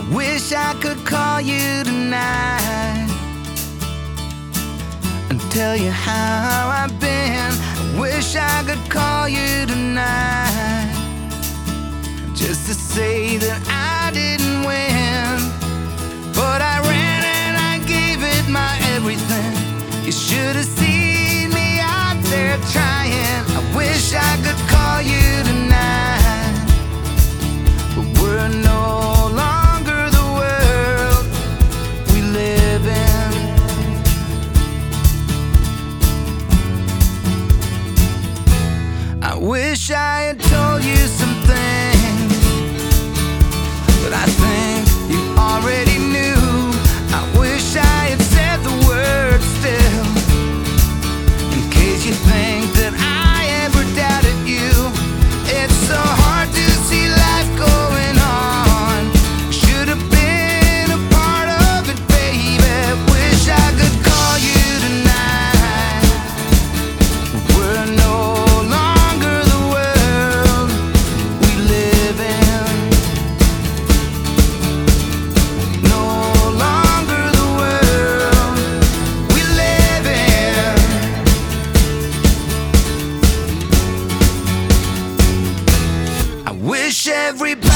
wish I could call you tonight and tell you how I've been. I wish I could call you tonight just to say that I didn't win, but I ran and I gave it my everything. You should have seen me out there trying. I wish I could call you tonight, but we're no longer the world we live in. I wish I had told you some things that I think you already knew. I wish I had said the words still, in case you think that I ever doubted you. It's so hard to see life going on. Should have been a part of it, baby. Wish I could call you tonight. We're no longer the world we live in. No longer the world we live in. I wish everybody